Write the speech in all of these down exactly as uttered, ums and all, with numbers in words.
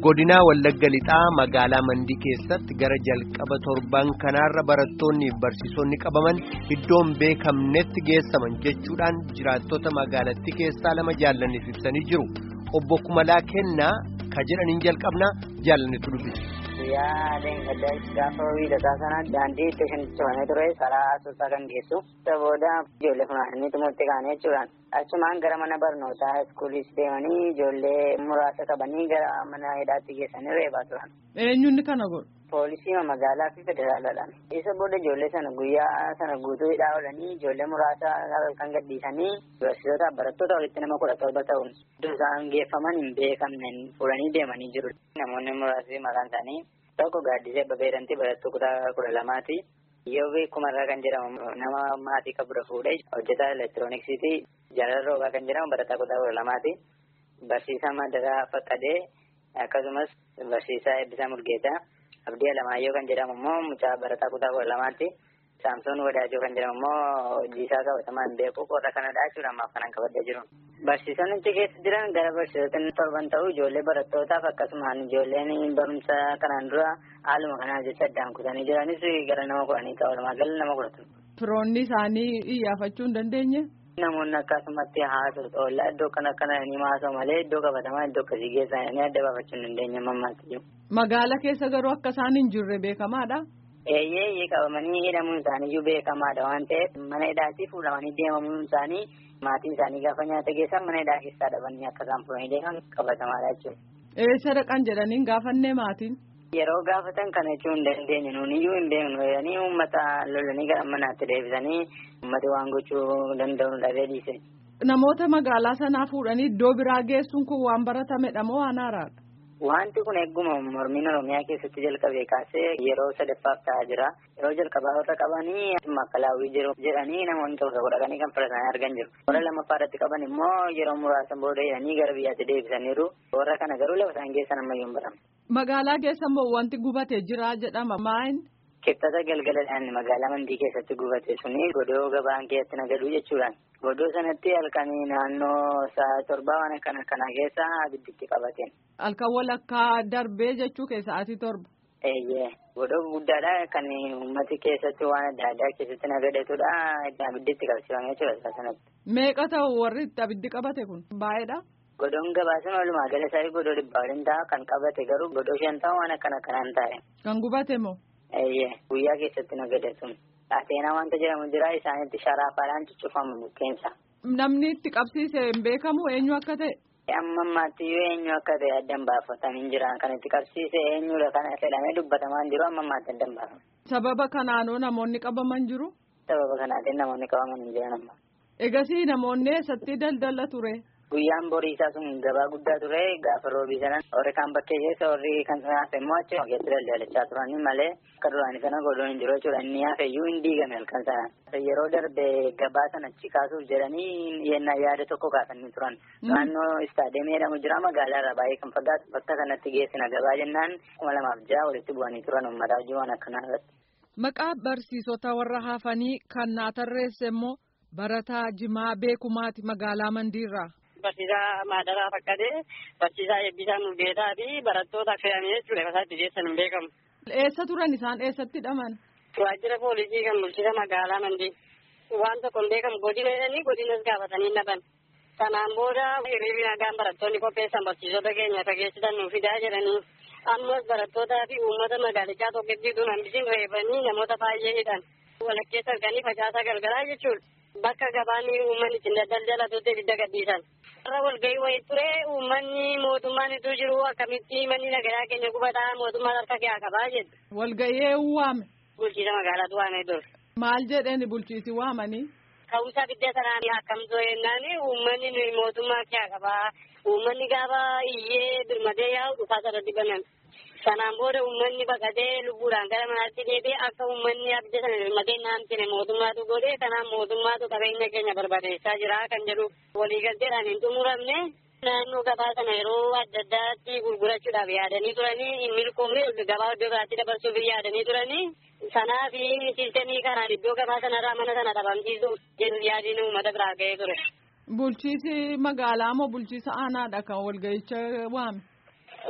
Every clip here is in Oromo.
Godina Wallagga Lixaa magaalaa Mandii keessatti gara jalqaba torban kanaarra barattoonni fi barsiisonni qabaman iddoon beekamnetti geessaman jechuudhaan jiraattota magaalattii keessaa lama jaallanniif ibsanii jiru. Obbo Kumalaa Kennaa ka jedhaniin jalqabna jaallannitu dubbisa. Yaa deemgaddaa gaafa wiidhataa sana daandii itti shantichoonee ture karaa asoosaa kan geessu. Sabooda ijoollee funaananii tumatti kaanii jechuudhaan. Achumaan gara mana barnootaa iskuulis deemanii ijoollee muraasa qabanii gara mana hidhaatti geessanii reebaa turan. Eenyuun kana godhu? Poolisii magaalaa fi federaalaadhaan. Isa booda ijoollee sana guyyaa sana guutuu hidhaa oolanii ijoollee muraasa kan gadhiisanii barsiisota barattoota walitti nama kudha torba ta'uun iddoo isaan geeffaman hin beekamneen fuudhanii deemanii jiru. Namoonni muraasni maqaan isaanii tokko Gaaddisee Babeerantii barattuu kutaa kudha lamaati. Yoo Kumarraa kan jedhamu nama maatii qabudha fuudhee hojjetaa elektirooniksiiti. Jaalala Roobaa kan jedhamu barataa kutaa kudha lamaati. Barsiisaa Madaraa Faqqadee akkasumas barsiisaa Eebbisaa Mulgeetaa. Abdii Alamaayyoo kan jedhamu immoo mucaa barataa kutaa kudha lamaatti. Saamsoon Wadaajoo kan jedhamu immoo hojii isaa qabatamaan beeku qorra kanadhaa jechuudha ammaaf kanan qabadee jiru. Barsiisonni achi keessa jiran gara barsiisota torban ta'uu ijoollee barattootaaf akkasumaan ijoolleen barumsa kanaan dura haaluma kanaa jecha addaan kutanii jiranis gara nama kudhanii ta'u walumaa gala nama kudhatu. Firoonni isaanii iyyaafachuu hin dandeenye? Namoonni akkasumatti haasa'u oolaa iddoo kana kana ni haasa'u malee iddoo qabatamaa iddoo akkasii geessanii adda baafachuu hin dandeenye mammaatti jiru. Magaala keessa garuu akka isaan hin jirre beekamaadha. Eeyyee eeyyee qabamanii hidhamuun isaaniiyyuu beekamaadha waan ta'eef mana hidhaatii fuudhamanii deemamuun isaanii maatiin isaanii gaafa nyaata geessan mana hidhaa keessaa dhabanii akka isaan fuudhanii deeman qabatamaadha jechuudha. Eessa dhaqan jedhanii gaafannee maatiin? Yeroo gaafatan kana jechuun hin dandeenye nuuniyyuu hin beeknu jedhanii uummata lolanii gara manaatti deebisanii uummati waan gochuu danda'u dhabee dhiise. Namoota magaalaa sanaa fuudhanii iddoo biraa geessuun kun waan baratamedha moo waan haaraadha? Wanti kun eeguma mormiin Oromiyaa keessatti jalqabee kaasee yeroo sadaffaaf ta'aa jira. Yeroo jalqabaa warra qabanii makkalaawwii jiru jedhanii namoonni tokko godhatanii kan fudhatanii argan jiru. Warra lammaffaa irratti qaban immoo yeroo muraasa booda jedhanii gara biyyaatti deebisaniiru. Warra kana garuu lafa isaan geessan ammayyuu hin baramu. Magaalaa keessa immoo wanti gubatee jira jedhama maal? Kibxata galgaladhaan magaalaa Mandii keessatti gubate suni godoo gabaan keessatti nagaduu jechuudhaan. Godoo sanatti halkanii naannoo sa'a torbaa waan akkana kana keessa abidditti qabateen. Halkan walakkaa darbee jechuu keessa ati torba. Eeyyee godoo guddaadha kan uummati keessatti waan adda addaa keessatti nagadatudha abidditti qabsiifame jechuudha sanatti. Meeqa ta'u warri itti abiddi qabate kun baay'eedha. Godoon gabaasan walumaa gala isaa godoo dhibbaa waliin ta'a kan qabate garuu godoo shan ta'u waan akkana kanaan taa'e. Kan gubate moo? Eeyyee guyyaa keessatti nagadatuun. Ateenaa wanta jedhamu jira isaanitti sharaafaadhaan cuccufamu bukkeensa. Namni itti qabsiise hin beekamu eenyu akka ta'e? Amma ammaatti yoo eenyu akka ta'e addan baafatanii jiran kan itti qabsiise eenyudha kana fedhamee dubbatamaan jiru amma ammaatti addan baafama. Sababa kanaanoo namoonni qabaman jiru? Sababa kanaatiin namoonni qabaman hin jiran amma. Egasii namoonni eessatti daldala ture? Guyyaan boriisaa sun gabaa guddaa ture gaafa roobii sanan warri kaan bakkee keessa warri kan hafe immoo achi keessatti daldalachaa turanii malee akka duraanii sana godoon hin jiru jechuudha inni hafeyyuu hin diigame halkan sana. Yeroo darbe gabaa sana achi kaasuuf jedhanii yennaa yaada tokko kaasanii turan. Naannoo istaadiyeemii jedhamu jira magaalaa irraa baay'ee kan fagaatu bakka sanatti geessina gabaa jennaan kuma lamaaf ja'a walitti bu'anii turan uummataa jiru akkanaa irratti. Maqaa barsiisota warra hafanii kan naa tarreesse immoo Barataa Jimaa Beekumaati magaalaa Mandiirraa. Barsiisaa Madaraa Faqqadee, barsiisaa Eebbisaa Mulgeetaa fi barattoota fe'amee jechuudha bakka itti geessan hin beekamu. Eessa turan isaan eessatti hidhaman? Waajjira poolisii kan bulchiinsa magaalaa Mandii. Waan tokko hin beekamu godina jedhanii godinas gaafatanii dhaban. Sanaan booda hiriirri nagaan barattoonni qopheessan barsiisota keenya fageessitan nuuf fidaa jedhanii ammas barattootaa fi uummata magaalichaa tokkittiituun hambisiin reebanii namoota baay'ee hidhan. Walakkeessa halkanii facaasaa galgalaa jechuudha. Bakka gabaan uummanni ittiin daldalatutti ibidda gadhiisan. Warra walgahii wayii ture uummanni mootummaan iddoo jiru akkamitti manni nagadaa keenya gubataa mootummaan harka kee qabaa jedhu. Walgahii waame. Bulchiisa magaalaatu waamee dur. Maal jedhani bulchiisi waamanii? Ka'umsa bidda sanaan akkamtoo jennaan uummanni mootummaa kee qabaa. Uummanni gaafa iyyee birmadee yaa'u dhufaa sarratti banan. Sanaan booda uummanni baqatee lubbuudhaan gara manaatti deebi'ee akka uummanni abidda sana birmadee naamtine mootummaatu godhee kanaan mootummaatu qabeenya keenya barbadeessaa jira kan jedhu waliigalteedhaan hin xumuramne. Naannoo gabaa sana yeroo adda addaatti gurgurachuudhaaf yaadanii turanii hin milkoomne gabaa iddoo biraatti dabarsuuf yaadanii turanii. Sanaa fi siistemii kanaan iddoo gabaa sanarraa mana sana dhabamsiisuuf jedhu yaadiin uummata biraa ga'ee ture. Bulchiisi magaalaa moo bulchiisa aanaadha kan walga'icha waame?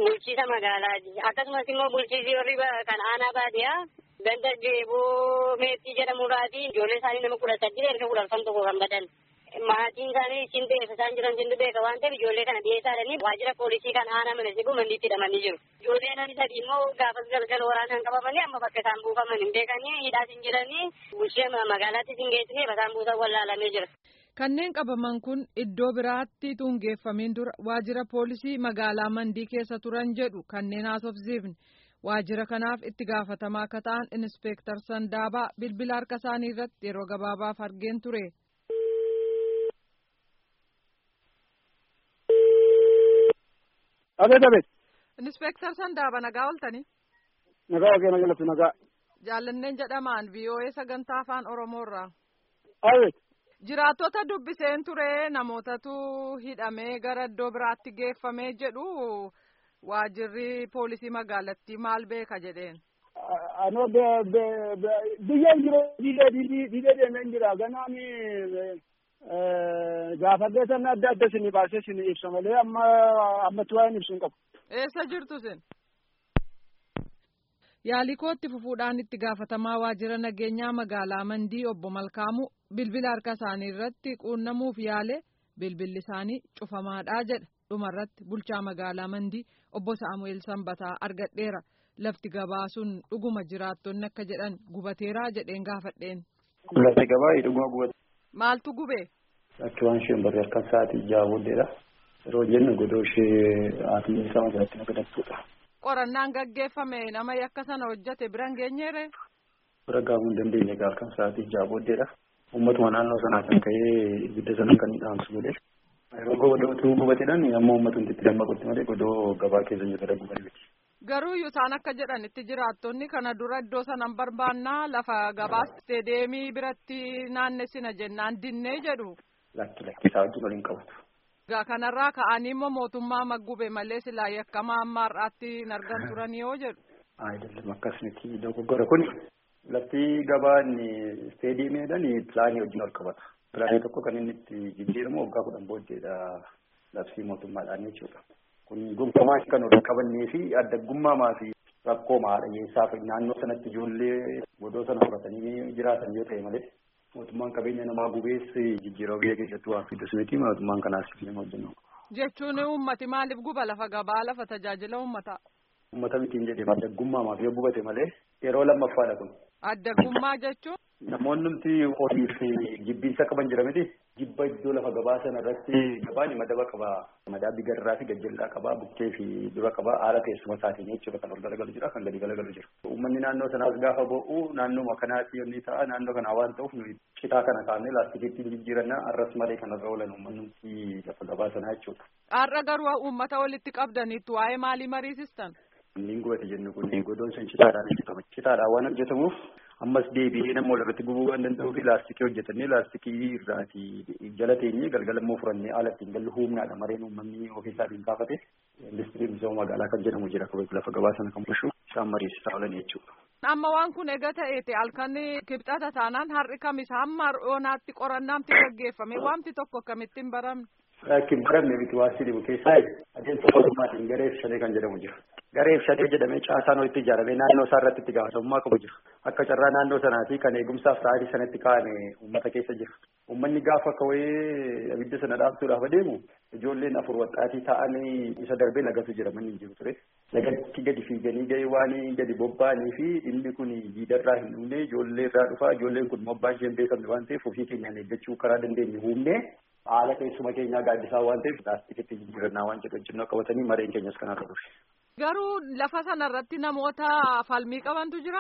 bulchiisa magaalaati. Akkasumas immoo bulchiisi warri kan aanaa baadiyyaa ganda Geeboo Meexxii jedhamurraati ijoollee isaanii nama kudha saddeet erga kudha afran tokko kan badan. Maatiin isaanii isin beeka isaan jiran isin beeka waan ta'eef ijoollee kana dhiyeessaadhanii waajjira poolisii kan aanaa mana sibu mandiitti hidhamanii jiru. Ijoolleen ani sadii immoo gaafas galgala waraanaan qabamanii amma bakka isaan buufaman hin beekanii hidhaas hin jiranii bulchiisa magaalaatti hin geessine basaan buusan wallaalamee jira. Kanneen qabaman kun iddoo biraatti tungeeffamiin dura waajjira poolisii magaalaa Mandii keessa turan jedhu kanneen haasofsiifne. Waajjira kanaaf itti gaafatamaa akka ta'an Inspeektar Sandaabaa bilbila harka isaanii irratti yeroo gabaabaaf argeen ture. Abeet abeet. Inspeektar Sandaabaa nagaa ooltanii. Nagaa wagee nagalatu nagaa. Jaallanneen jedhamaan V O A sagantaa afaan Oromoorraa. Abeet. Jiraattota dubbiseen ture namootatu hidhamee gara iddoo biraatti geeffamee jedhu waajjirri poolisii magaalattii maal beeka jedheen. Anoo biyyeen jiru didee didee deemeen jira ganaani gaafa geessan adda adda isin baasee isin ibsa malee amma ammatti waa'een ibsuun qabu. Eessa jirtu isin? Yaalii kootti fufuudhaan itti gaafatamaa waajjira nageenyaa magaalaa Mandii obbo Malkaamuu bilbila harka isaanii irratti quunnamuuf yaale bilbilli isaanii cufamaadhaa jedha. Dhumarratti bulchaa magaalaa Mandii obbo Saamu'eel Sanbataa argadheera. Lafti gabaa sun dhuguma jiraattonni akka jedhan gubateeraa jedheen gaafadheen. Lafti gabaa dhuguma gubate. Maaltu gube? Akka waan isheen barree harka sa'aatii ja'a booddeedha. Yeroo jennu godoo ishee haati isaa irratti nagadattuudha. Qorannaan gaggeeffame nama yakka sana hojjate biran geenyeere? Bira gaafuu hin dandeenye halkan sa'aatii ja'a booddeedha. Uummatuma naannoo sanaa kan ka'ee ibidda sana kan dhaamsu godhe. Yeroo godootu gubateedhaan ammoo uummatni itti dammaqutti malee godoo gabaa keessa jiru ta'uu gubate miti. Garuu isaan akka jedhanitti jiraattonni kana dura iddoo sanan barbaannaa lafa gabaa isteedeemii biratti naannessina jennaan dinnee jedhu. Lakki lakki isaa wajjin waliin qabatu. Gaa kanarraa ka'anii immoo mootummaa maggube malee silaa yakkamaa amma har'aatti hin argan turanii yoo jedhu. Aayidallam akkas miti dogoggora kun lafti gabaan isteedeemiidhaan pilaanii wajjin wal qabata. Pilaanii tokko kan inni itti jijjiiramu waggaa kudhan booddeedha labsii mootummaadhaan jechuudha. Kun gonfamaa kan waliin qabannee fi addaggummaa fi rakkoo haadha hiyyeessaa fi naannoo sanatti ijoollee godoo sana fudhatanii jiraatan yoo ta'e malee mootummaan qabeenya namaa gubees jijjiirama biyya keessatti waan fidus miti mootummaan kanaas nama hojjennu. Jechuun uummati maaliif guba lafa gabaa lafa tajaajila uummataa? Uummata mitiin jedhee addaggummaa fi yoo gubate malee yeroo lammaffaadha kun. Addaggummaa jechuun? Namoonni nuti horii fi jibbiinsa qaban jira miti. Jibba iddoo lafa gabaa sana irratti gabaan madaba qaba. Madabbi garraa fi gajjallaa qaba. Bukkee fi dura qaba. Haala teessuma isaatiin jechuudha kan ol galagalu jira kan gadi galagalu jira. Uummanni naannoo sanaas gaafa bo'u naannoo kanaatti yommuu ta'a naannoo kana waan ta'uuf nuyi citaa kana kaafnee laastikiitti jijjiirannaa arras malee kan irra oolan uummanni lafa gabaa sanaa jechuudha. Har'a garuu uummata walitti qabdaniitu waa'ee maalii mariisistan? Inni gubate jennu kun godoon sun citaadhaan hojjetama. Citaadhaan waan hojjetamuuf ammas deebi'ee nama walirratti gubuu waan danda'uuf laastikii hojjetannee laastikii irraati jala teenyee galgala immoo furannee haala ittiin gallu humnaadha mareen uummanni ofiisaatiin kaafate industirii misooma magaalaa kan jedhamu jira kabaja lafa gabaa sana kan bulchu isaan mariisisaa oolan jechuudha. Amma waan kun egaa ta'eeti halkan kibxata taanaan har'i kamis hamma oonaatti qorannaamti gaggeeffame waamti tokko akkamittiin baramne. Rakkin baramne miti waasii dhibu keessaa adeemsa mootummaatiin garee ibsadee kan jedhamu jira. Garee ibsadee jedhamee caasaan walitti ijaaramee naannoo isaa irratti itti gaafatamummaa qabu jira. Akka carraa naannoo sanaatii kan eegumsaaf sa'aatii sanatti kaa'ame uummata keessa jira. Uummanni gaafa akka wayii abidda sana dhaabsuudhaaf adeemu ijoolleen afur waxxaatii ta'anii isa darbee lagatu jira manni hin jiru ture. Lagatti gadi fiiganii gahee waan gadi bobba'anii fi inni kun jiidarraa hin dhumne ijoollee irraa dhufaa ijoolleen kun mobbaan isheen beekamne waan ta'eef ofii keenyaan eeggachuu karaa dandeenye humne haala teessuma keenyaa gaaddisaa waan ta'eef laastikitti jijjiirannaa waan jedhu wajjin qabatanii mareen keenyas kanarra dhufe. Garuu lafa sanarratti namoota falmii qabantu jira?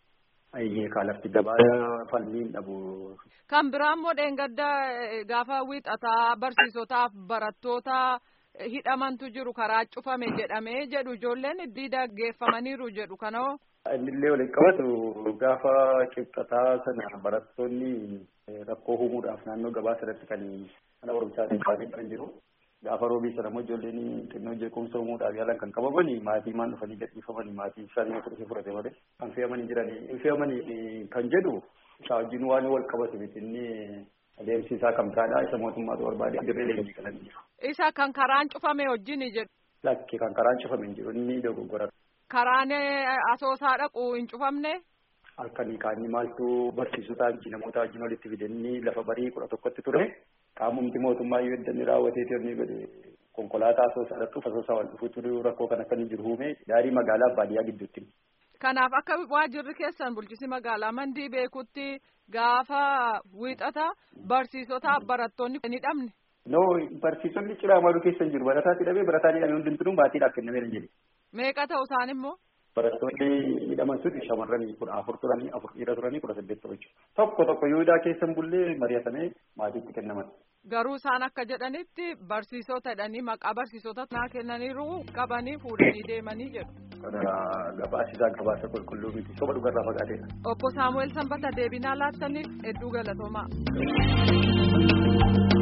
Ayyee kaa lafti gabaa falmiin dhabu. Kan biraa immoo dheengadda gaafa wiixataa barsiisotaaf barattoota hidhamantu jiru karaa cufame jedhamee jedhu ijoolleen diida geeffamaniiru jedhu kanoo. Innillee waliin qabatu gaafa qibxataa sana barattoonni rakkoo uumuudhaaf naannoo gabaa sanatti kan mana barumsaatiin kaasee kan jiru. Gaafa roobii sana immoo ijoolleen xinnoo jeequmsa uumuudhaaf yaalan kan qabamanii maatii maan dhufanii gadhiifamanii maatii isaanii fudhatee fudhate malee kan fe'amanii jiranii hin fe'amanii kan jedhu isaa wajjin waan wal qabatu miti inni adeemsi isaa kan biraadhaa isa mootummaatu barbaade dirree leenjii galanii jiru. Isa kan karaan cufame wajjin jedhu. Lakkee kan karaan cufame hin jiru inni dogoggora. Karaan asoosaa dhaqu hin cufamne? Halkanii kaanii maaltu barsiisotaa wajjin namoota wajjin walitti fidanii lafa barii kudha tokkotti ture. Qaamumti mootummaa yoo eddanni raawwatee turni godhe konkolaataa asoosaa dhaqxuuf asoosaa wal dhufuutu rakkoo kan akka inni jiru uume daarii magaalaa baadiyyaa gidduutti. Kanaaf akka waajjirri keessan bulchisi magaalaa Mandii beekutti gaafa wiixata barsiisotaaf barattoonni ni dhabne. No barsiisonni ciraa maluu keessa hin jiru barataatti dhabee barataan hidhamee hundumtuu maatiidhaaf kennamee hin jedhe. Meeqa ta'u isaan immoo? Barattoonni hidhaman sun shamarranii kudha afur turanii afur dhiira turanii kudha saddeet ta'u jechuudha. Tokko tokko Yihudaa keessa bullee mari'atamee maatiitti kennaman. Garuu isaan akka jedhanitti barsiisota jedhanii maqaa barsiisota naa kennaniiru qabanii fuudhanii deemanii jedhu. Kana gabaasisaa gabaasa qulqulluu miti soba dhugarraa fagaateedha. Obbo Saamu'eel Sanbata deebinaa laattaniif hedduu galatoomaa.